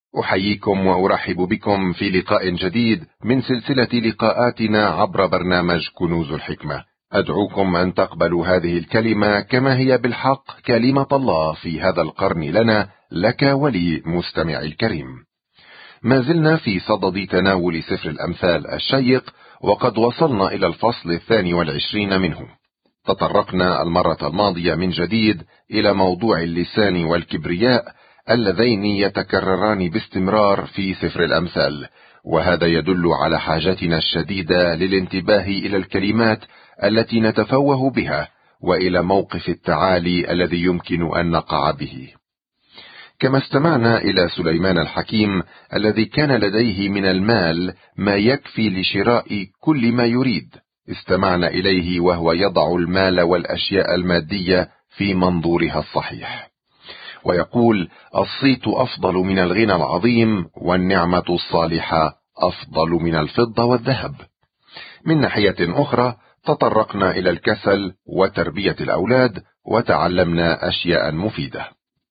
أحييكم وأرحب بكم في لقاء جديد من سلسلة لقاءاتنا عبر برنامج كنوز الحكمة. أدعوكم أن تقبلوا هذه الكلمة كما هي بالحق كلمة الله في هذا القرن لنا، لك ولي مستمعي الكريم. ما زلنا في صدد تناول سفر الأمثال الشيق، وقد وصلنا إلى الفصل 22 منه. تطرقنا المرة الماضية من جديد إلى موضوع اللسان والكبرياء اللذين يتكرران باستمرار في سفر الأمثال، وهذا يدل على حاجتنا الشديدة للانتباه إلى الكلمات التي نتفوه بها، وإلى موقف التعالي الذي يمكن أن نقع به. كما استمعنا إلى سليمان الحكيم الذي كان لديه من المال ما يكفي لشراء كل ما يريد، استمعنا إليه وهو يضع المال والأشياء المادية في منظورها الصحيح، ويقول: الصيت أفضل من الغنى العظيم، والنعمة الصالحة أفضل من الفضة والذهب. من ناحية أخرى تطرقنا إلى الكسل وتربية الأولاد، وتعلمنا أشياء مفيدة.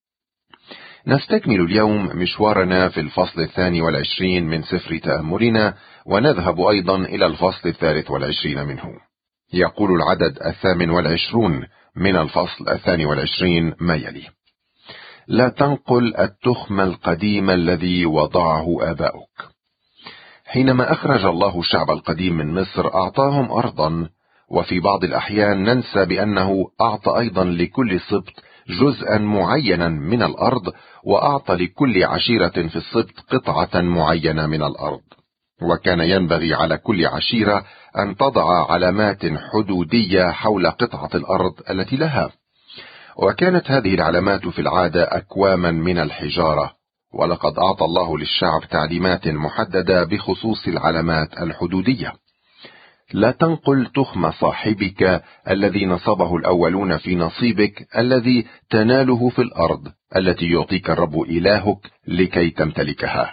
نستكمل اليوم مشوارنا في الفصل 22 من سفر تأملنا، ونذهب أيضا إلى الفصل 23 منه. يقول العدد 28 من الفصل 22 ما يلي: لا تنقل التخم القديم الذي وضعه آباؤك. حينما أخرج الله الشعب القديم من مصر أعطاهم أرضا، وفي بعض الأحيان ننسى بأنه أعطى أيضا لكل سبط جزءا معينا من الأرض، وأعطى لكل عشيرة في السبط قطعة معينة من الأرض، وكان ينبغي على كل عشيرة أن تضع علامات حدودية حول قطعة الأرض التي لها، وكانت هذه العلامات في العادة أكواما من الحجارة، ولقد أعطى الله للشعب تعليمات محددة بخصوص العلامات الحدودية. لا تنقل تخم صاحبك الذي نصبه الأولون في نصيبك الذي تناله في الأرض التي يعطيك الرب إلهك لكي تمتلكها.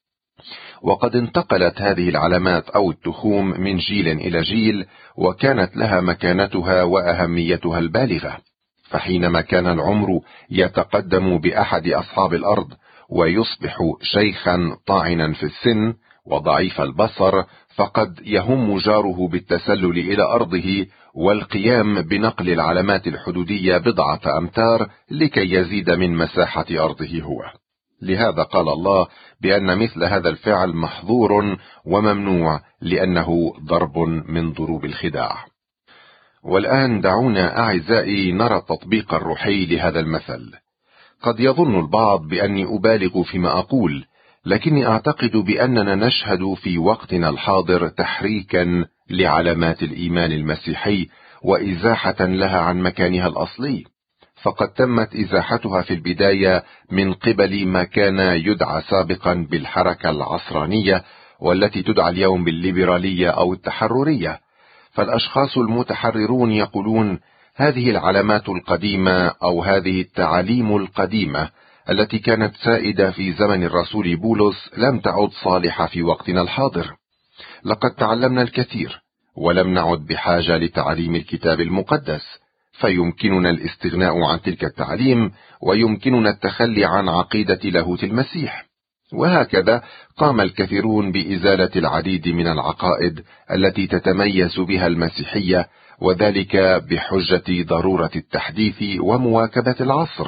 وقد انتقلت هذه العلامات أو التخوم من جيل إلى جيل، وكانت لها مكانتها وأهميتها البالغة. فحينما كان العمر يتقدم بأحد أصحاب الأرض ويصبح شيخا طاعنا في السن وضعيف البصر، فقد يهم جاره بالتسلل إلى أرضه والقيام بنقل العلامات الحدودية بضعة أمتار لكي يزيد من مساحة أرضه هو. لهذا قال الله بأن مثل هذا الفعل محظور وممنوع، لأنه ضرب من ضروب الخداع. والآن دعونا أعزائي نرى التطبيق الروحي لهذا المثل. قد يظن البعض بأني أبالغ فيما أقول، لكني أعتقد بأننا نشهد في وقتنا الحاضر تحريكا لعلامات الإيمان المسيحي وإزاحة لها عن مكانها الأصلي، فقد تمت إزاحتها في البداية من قبل ما كان يدعى سابقا بالحركة العصرانية، والتي تدعى اليوم بالليبرالية أو التحررية. فالأشخاص المتحررون يقولون: هذه العلامات القديمة أو هذه التعاليم القديمة التي كانت سائدة في زمن الرسول بولس لم تعد صالحة في وقتنا الحاضر. لقد تعلمنا الكثير ولم نعد بحاجة لتعليم الكتاب المقدس، فيمكننا الاستغناء عن تلك التعليم، ويمكننا التخلي عن عقيدة لاهوت المسيح. وهكذا قام الكثيرون بإزالة العديد من العقائد التي تتميز بها المسيحية، وذلك بحجة ضرورة التحديث ومواكبة العصر.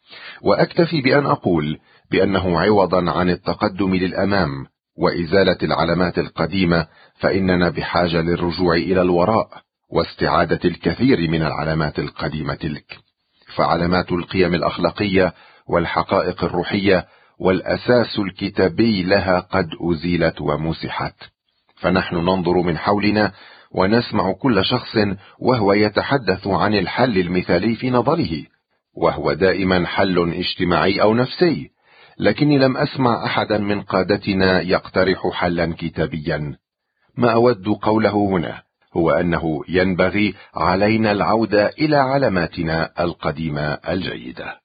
وأكتفي بأن أقول بأنه عوضا عن التقدم للأمام وإزالة العلامات القديمة، فإننا بحاجة للرجوع إلى الوراء واستعادة الكثير من العلامات القديمة تلك. فعلامات القيم الأخلاقية والحقائق الروحية والأساس الكتابي لها قد أزيلت ومسحت. فنحن ننظر من حولنا ونسمع كل شخص وهو يتحدث عن الحل المثالي في نظره، وهو دائما حل اجتماعي أو نفسي، لكني لم أسمع أحدا من قادتنا يقترح حلا كتابيا. ما أود قوله هنا هو أنه ينبغي علينا العودة إلى علاماتنا القديمة الجيدة.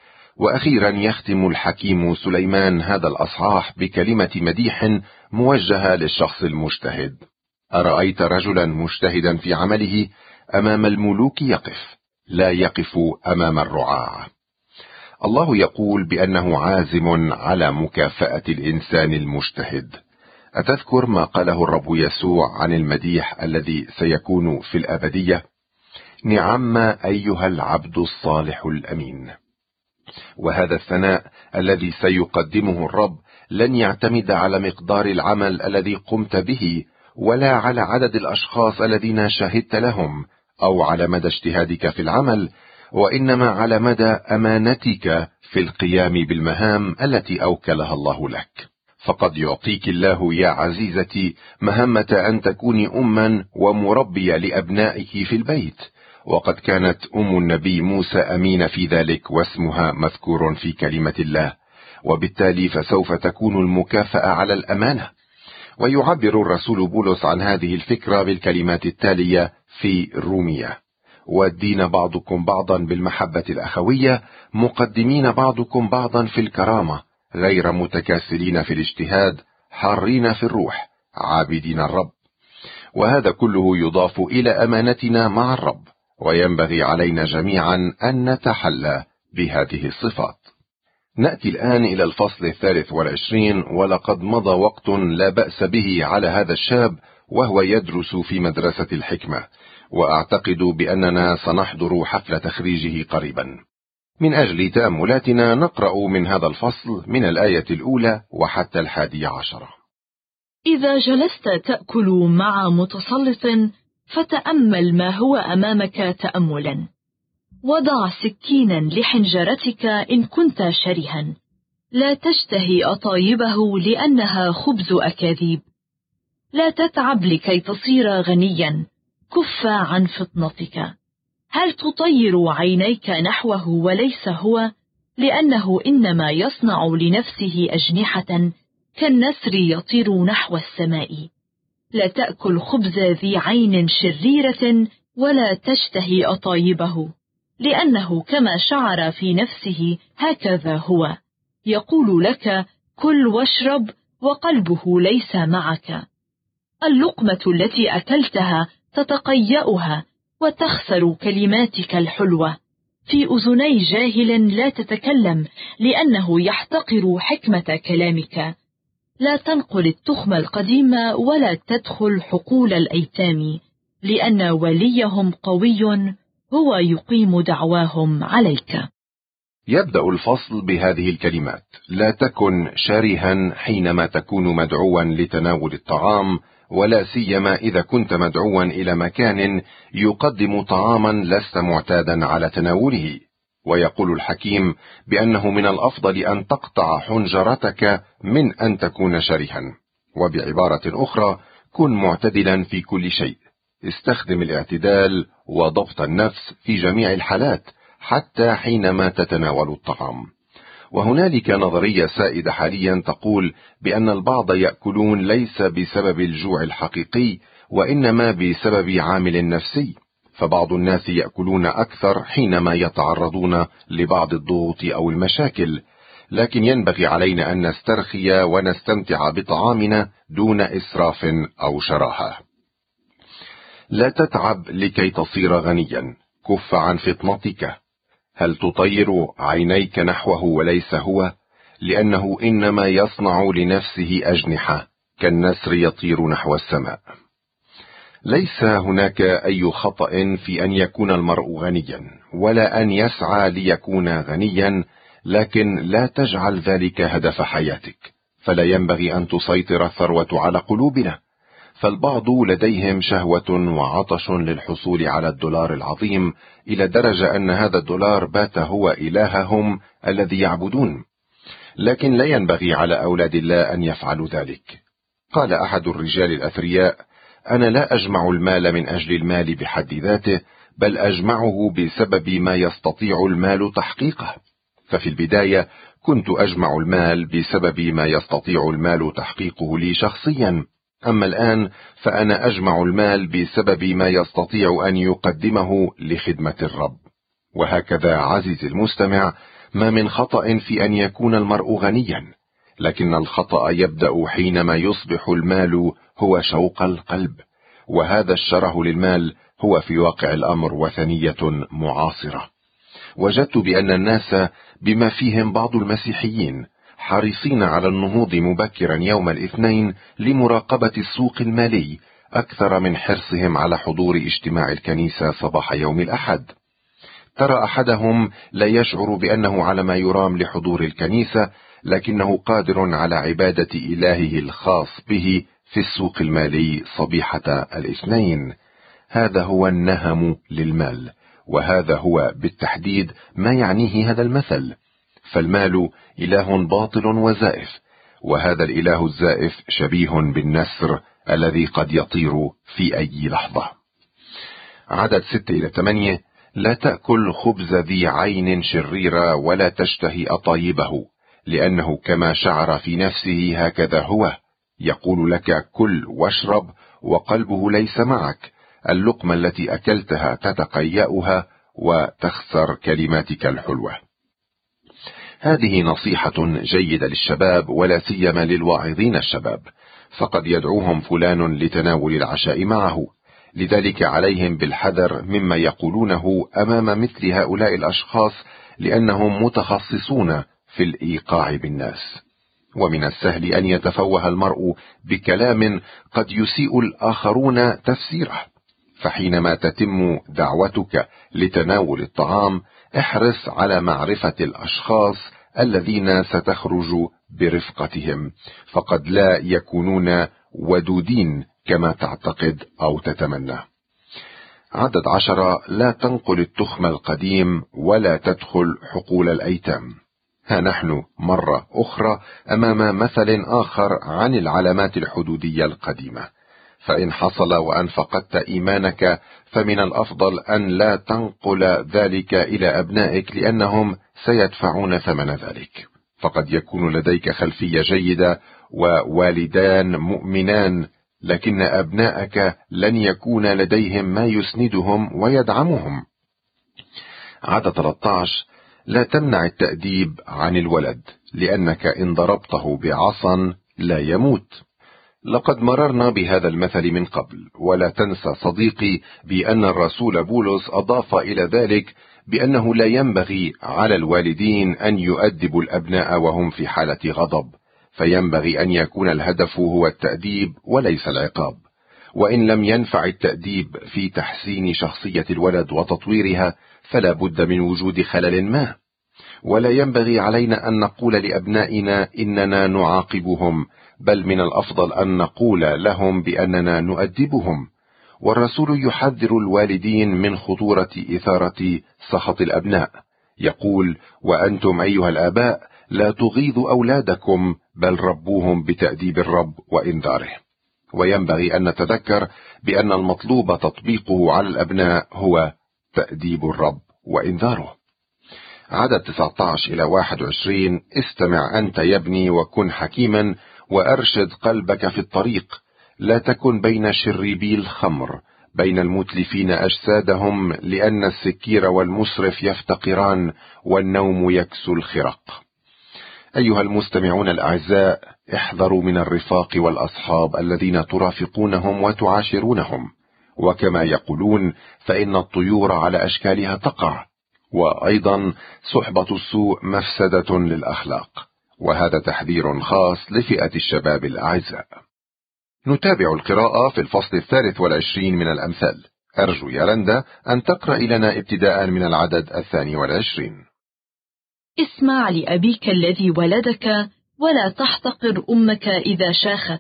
وأخيرا يختم الحكيم سليمان هذا الأصحاح بكلمة مديح موجهة للشخص المجتهد: أرأيت رجلا مجتهدا في عمله أمام الملوك يقف، لا يقف أمام الرعاع. الله يقول بأنه عازم على مكافأة الإنسان المجتهد. أتذكر ما قاله الرب يسوع عن المديح الذي سيكون في الأبدية؟ نعم أيها العبد الصالح الأمين. وهذا الثناء الذي سيقدمه الرب لن يعتمد على مقدار العمل الذي قمت به، ولا على عدد الأشخاص الذين شهدت لهم، أو على مدى اجتهادك في العمل، وإنما على مدى أمانتك في القيام بالمهام التي أوكلها الله لك. فقد يعطيك الله يا عزيزتي مهمة أن تكوني أما ومربية لأبنائك في البيت، وقد كانت أم النبي موسى أمينة في ذلك، واسمها مذكور في كلمة الله، وبالتالي فسوف تكون المكافأة على الأمانة. ويعبر الرسول بولس عن هذه الفكرة بالكلمات التالية في الرومية: وادين بعضكم بعضا بالمحبة الأخوية، مقدمين بعضكم بعضا في الكرامة، غير متكاسلين في الاجتهاد، حارين في الروح، عابدين الرب. وهذا كله يضاف إلى أمانتنا مع الرب، وينبغي علينا جميعا أن نتحلى بهذه الصفات. نأتي الآن إلى الفصل 23، ولقد مضى وقت لا بأس به على هذا الشاب وهو يدرس في مدرسة الحكمة، وأعتقد بأننا سنحضر حفل تخريجه قريبا. من أجل تأملاتنا نقرأ من هذا الفصل من الآية الأولى وحتى 11. إذا جلست تأكل مع متسلط فتأمل ما هو أمامك تأملا، وضع سكينا لحنجرتك إن كنت شرها، لا تشتهي أطايبه لأنها خبز أكاذيب. لا تتعب لكي تصير غنيا، كف عن فطنتك. هل تطير عينيك نحوه وليس هو؟ لأنه إنما يصنع لنفسه أجنحة كالنسر يطير نحو السماء. لا تأكل خبز ذي عين شريرة ولا تشتهي أطايبه، لأنه كما شعر في نفسه هكذا هو. يقول لك كل واشرب وقلبه ليس معك. اللقمة التي أكلتها تتقيأها وتخسر كلماتك الحلوة. في أذني جاهل لا تتكلم، لأنه يحتقر حكمة كلامك. لا تنقل التخم القديم ولا تدخل حقول الأيتام، لأن وليهم قوي هو يقيم دعواهم عليك. يبدأ الفصل بهذه الكلمات: لا تكن شرها حينما تكون مدعوا لتناول الطعام، ولا سيما إذا كنت مدعوا إلى مكان يقدم طعاما لست معتادا على تناوله. ويقول الحكيم بأنه من الأفضل أن تقطع حنجرتك من أن تكون شرها. وبعبارة أخرى، كن معتدلا في كل شيء. استخدم الاعتدال وضبط النفس في جميع الحالات، حتى حينما تتناول الطعام. وهنالك نظرية سائدة حاليا تقول بأن البعض يأكلون ليس بسبب الجوع الحقيقي، وإنما بسبب عامل نفسي. فبعض الناس يأكلون أكثر حينما يتعرضون لبعض الضغوط أو المشاكل، لكن ينبغي علينا أن نسترخي ونستمتع بطعامنا دون إسراف أو شراهة. لا تتعب لكي تصير غنيا، كف عن فطنتك. هل تطير عينيك نحوه وليس هو؟ لأنه إنما يصنع لنفسه أجنحة كالنسر يطير نحو السماء. ليس هناك أي خطأ في أن يكون المرء غنيا، ولا أن يسعى ليكون غنيا، لكن لا تجعل ذلك هدف حياتك. فلا ينبغي أن تسيطر الثروة على قلوبنا، فالبعض لديهم شهوة وعطش للحصول على الدولار العظيم، إلى درجة أن هذا الدولار بات هو إلههم الذي يعبدون. لكن لا ينبغي على أولاد الله أن يفعلوا ذلك. قال أحد الرجال الأثرياء: أنا لا أجمع المال من أجل المال بحد ذاته، بل أجمعه بسبب ما يستطيع المال تحقيقه. ففي البداية كنت أجمع المال بسبب ما يستطيع المال تحقيقه لي شخصيا، أما الآن فأنا أجمع المال بسبب ما يستطيع أن يقدمه لخدمة الرب. وهكذا عزيزي المستمع، ما من خطأ في أن يكون المرء غنيا، لكن الخطأ يبدأ حينما يصبح المال هو شوق القلب، وهذا الشره للمال هو في واقع الأمر وثنية معاصرة. وجدت بأن الناس بما فيهم بعض المسيحيين حريصين على النهوض مبكرا يوم الاثنين لمراقبة السوق المالي أكثر من حرصهم على حضور اجتماع الكنيسة صباح يوم الأحد. ترى أحدهم لا يشعر بأنه على ما يرام لحضور الكنيسة، لكنه قادر على عبادة إلهه الخاص به في السوق المالي صبيحة الاثنين. هذا هو النهم للمال، وهذا هو بالتحديد ما يعنيه هذا المثل. فالمال إله باطل وزائف، وهذا الإله الزائف شبيه بالنسر الذي قد يطير في أي لحظة. عدد 6-8: لا تأكل خبز ذي عين شريرة ولا تشتهي أطايبه، لأنه كما شعر في نفسه هكذا هو. يقول لك كل واشرب وقلبه ليس معك. اللقمة التي أكلتها تتقيأها وتخسر كلماتك الحلوة. هذه نصيحة جيدة للشباب، ولا سيما للواعظين الشباب، فقد يدعوهم فلان لتناول العشاء معه. لذلك عليهم بالحذر مما يقولونه أمام مثل هؤلاء الأشخاص، لأنهم متخصصون في الإيقاع بالناس. ومن السهل أن يتفوه المرء بكلام قد يسيء الآخرون تفسيره. فحينما تتم دعوتك لتناول الطعام، احرص على معرفة الأشخاص الذين ستخرج برفقتهم، فقد لا يكونون ودودين كما تعتقد أو تتمنى. عدد 10: لا تنقل التخم القديم ولا تدخل حقول الأيتام. ها نحن مرة أخرى أمام مثل آخر عن العلامات الحدودية القديمة. فإن حصل وأن فقدت إيمانك، فمن الأفضل أن لا تنقل ذلك إلى أبنائك، لأنهم سيدفعون ثمن ذلك. فقد يكون لديك خلفية جيدة ووالدان مؤمنان، لكن أبنائك لن يكون لديهم ما يسندهم ويدعمهم. عدد 13: لا تمنع التأديب عن الولد، لأنك إن ضربته بعصا لا يموت. لقد مررنا بهذا المثل من قبل، ولا تنسى صديقي بأن الرسول بولس أضاف إلى ذلك بأنه لا ينبغي على الوالدين أن يؤدبوا الأبناء وهم في حالة غضب، فينبغي أن يكون الهدف هو التأديب وليس العقاب. وإن لم ينفع التأديب في تحسين شخصية الولد وتطويرها، فلا بد من وجود خلل ما. ولا ينبغي علينا أن نقول لأبنائنا إننا نعاقبهم، بل من الأفضل أن نقول لهم بأننا نؤدبهم. والرسول يحذر الوالدين من خطورة إثارة سخط الأبناء. يقول: وأنتم أيها الآباء لا تغيظوا أولادكم، بل ربوهم بتأديب الرب وإنذاره. وينبغي أن نتذكر بأن المطلوب تطبيقه على الأبناء هو تأديب الرب وإنذاره. عدد 19-21: استمع أنت يا ابني وكن حكيما، وأرشد قلبك في الطريق. لا تكن بين شربي الخمر، بين المتلفين أجسادهم، لأن السكير والمسرف يفتقران، والنوم يكسو الخرق. أيها المستمعون الأعزاء، احذروا من الرفاق والأصحاب الذين ترافقونهم وتعاشرونهم. وكما يقولون: فإن الطيور على أشكالها تقع. وأيضا صحبة السوء مفسدة للأخلاق. وهذا تحذير خاص لفئة الشباب الأعزاء. نتابع القراءة في الفصل 23 من الأمثال. أرجو يا رندا أن تقرأ لنا ابتداء من العدد 22. اسمع لأبيك الذي ولدك، ولا تحتقر أمك إذا شاخت.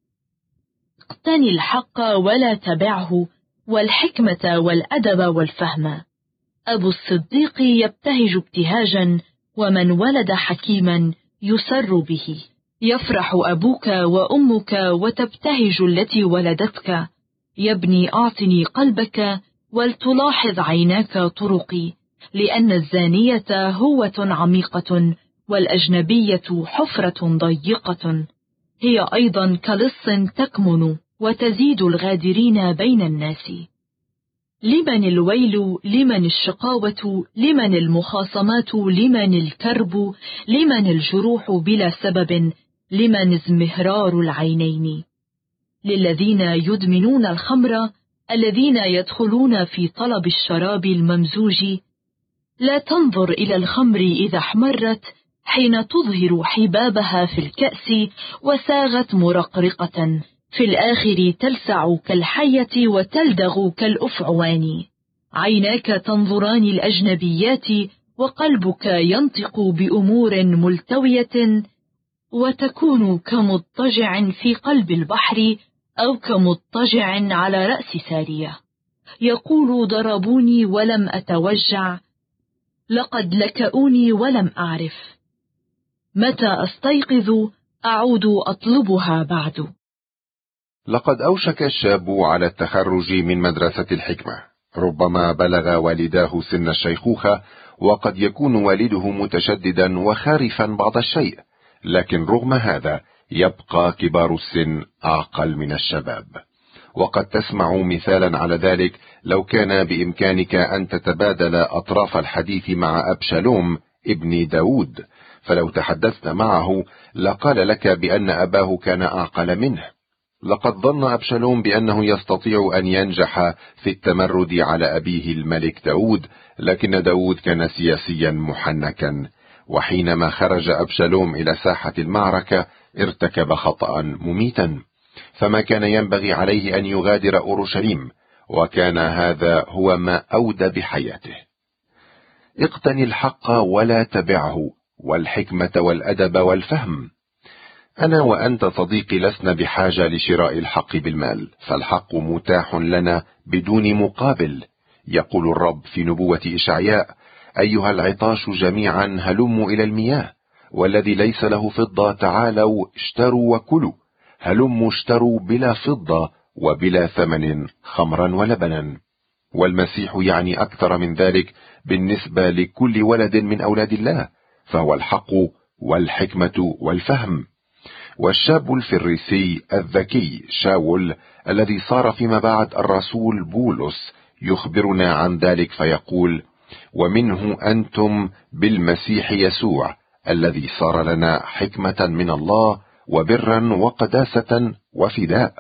اقتني الحق ولا تبعه، والحكمة والأدب والفهم. أبو الصديق يبتهج ابتهاجا، ومن ولد حكيما يسر به. يفرح أبوك وأمك وتبتهج التي ولدتك. يا ابني أعطني قلبك، ولتلاحظ عيناك طرقي، لأن الزانية هوة عميقة، والأجنبية حفرة ضيقة. هي أيضا كلص تكمن، وتزيد الغادرين بين الناس. لمن الويل، لمن الشقاوة، لمن المخاصمات، لمن الكرب، لمن الجروح بلا سبب، لمن ازمهرار العينين. للذين يدمنون الخمر، الذين يدخلون في طلب الشراب الممزوج، لا تنظر إلى الخمر إذا احمرت حين تظهر حبابها في الكأس وساغت مرقرقة، في الآخر تلسع كالحية وتلدغ كالأفعوان. عيناك تنظران الأجنبيات وقلبك ينطق بأمور ملتوية، وتكون كمضطجع في قلب البحر أو كمضطجع على رأس سارية. يقول ضربوني ولم أتوجع، لقد لكؤوني ولم أعرف، متى أستيقظ أعود أطلبها بعد. لقد أوشك الشاب على التخرج من مدرسة الحكمة، ربما بلغ والداه سن الشيخوخة، وقد يكون والده متشددا وخارفا بعض الشيء، لكن رغم هذا يبقى كبار السن أعقل من الشباب. وقد تسمع مثالا على ذلك لو كان بإمكانك أن تتبادل أطراف الحديث مع أبشالوم ابن داود، فلو تحدثت معه لقال لك بأن أباه كان أعقل منه. لقد ظن أبشالوم بأنه يستطيع أن ينجح في التمرد على أبيه الملك داود، لكن داود كان سياسيا محنكا، وحينما خرج أبشالوم إلى ساحة المعركة ارتكب خطأ مميتا، فما كان ينبغي عليه أن يغادر أورشليم، وكان هذا هو ما أودى بحياته. اقتني الحق ولا تبعه، والحكمة والأدب والفهم. أنا وأنت صديقي لسنا بحاجة لشراء الحق بالمال، فالحق متاح لنا بدون مقابل. يقول الرب في نبوة إشعياء: أيها العطاش جميعا هلموا إلى المياه، والذي ليس له فضة تعالوا اشتروا وكلوا، هلموا اشتروا بلا فضة وبلا ثمن خمرا ولبنا. والمسيح يعني أكثر من ذلك بالنسبة لكل ولد من أولاد الله، فهو الحق والحكمة والفهم. والشاب الفريسي الذكي شاول الذي صار فيما بعد الرسول بولس يخبرنا عن ذلك فيقول: ومنه أنتم بالمسيح يسوع الذي صار لنا حكمة من الله وبرا وقداسة وفداء.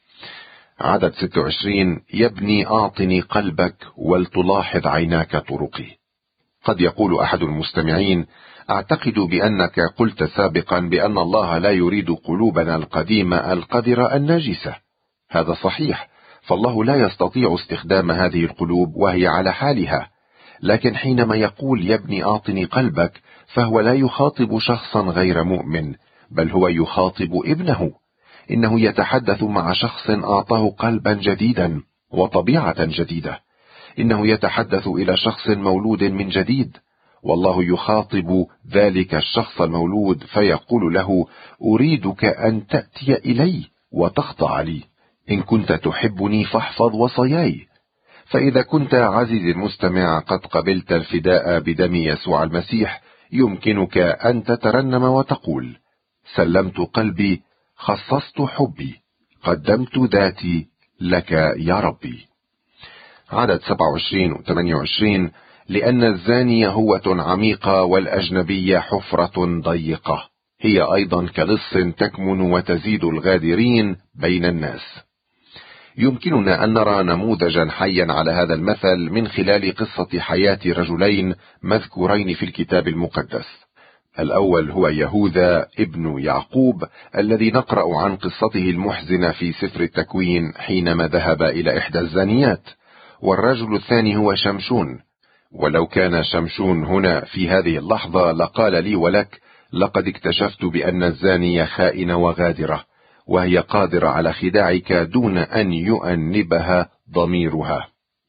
عدد 26: يبني أعطني قلبك ولتلاحظ عيناك طرقي. قد يقول أحد المستمعين: أعتقد بأنك قلت سابقا بأن الله لا يريد قلوبنا القديمة القذرة النجسة. هذا صحيح، فالله لا يستطيع استخدام هذه القلوب وهي على حالها، لكن حينما يقول يبني أعطني قلبك فهو لا يخاطب شخصا غير مؤمن، بل هو يخاطب ابنه. إنه يتحدث مع شخص أعطاه قلبا جديدا وطبيعة جديدة. إنه يتحدث إلى شخص مولود من جديد، والله يخاطب ذلك الشخص المولود فيقول له: أريدك أن تأتي إلي وتخضع لي، إن كنت تحبني فاحفظ وصاياي. فإذا كنت عزيزي المستمع قد قبلت الفداء بدم يسوع المسيح، يمكنك أن تترنم وتقول: سلمت قلبي، خصصت حبي، قدمت ذاتي لك يا ربي. عدد 27 و 28: لأن الزانية هوة عميقة والأجنبية حفرة ضيقة، هي أيضا كلص تكمن وتزيد الغادرين بين الناس. يمكننا أن نرى نموذجا حيا على هذا المثل من خلال قصة حياة رجلين مذكورين في الكتاب المقدس. الأول هو يهوذا ابن يعقوب الذي نقرأ عن قصته المحزنة في سفر التكوين حينما ذهب إلى إحدى الزانيات. والرجل الثاني هو شمشون، ولو كان شمشون هنا في هذه اللحظة لقال لي ولك: لقد اكتشفت بأن الزانية خائنة وغادرة، وهي قادرة على خداعك دون أن يؤنبها ضميرها.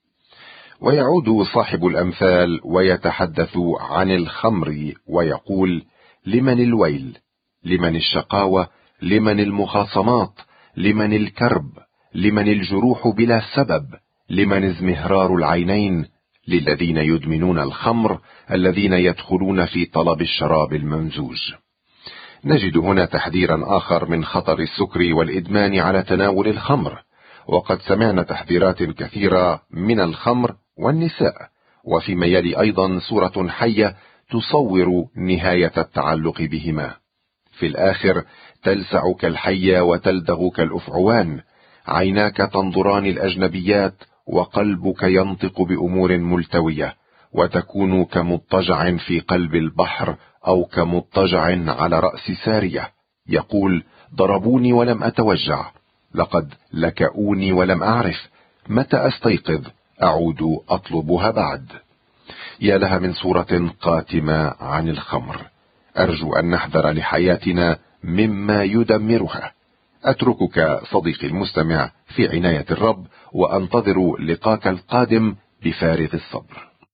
ويعود صاحب الأمثال ويتحدث عن الخمر ويقول: لمن الويل، لمن الشقاوة، لمن المخاصمات، لمن الكرب، لمن الجروح بلا سبب، لمن ازمهرار العينين، للذين يدمنون الخمر، الذين يدخلون في طلب الشراب الممزوج. نجد هنا تحذيرا آخر من خطر السكر والإدمان على تناول الخمر، وقد سمعنا تحذيرات كثيرة من الخمر والنساء، وفيما يلي أيضا صورة حية تصور نهاية التعلق بهما. في الآخر تلسع كالحية وتلدغ كالأفعوان، عيناك تنظران الأجنبيات وقلبك ينطق بأمور ملتوية، وتكون كمضطجع في قلب البحر أو كمضطجع على رأس سارية، يقول: ضربوني ولم أتوجع، لقد لكؤوني ولم أعرف، متى أستيقظ أعود أطلبها بعد. يا لها من صورة قاتمة عن الخمر. أرجو أن نحذر لحياتنا مما يدمرها. أتركك صديقي المستمع في عناية الرب، وأنتظر لقاك القادم بفارغ الصبر.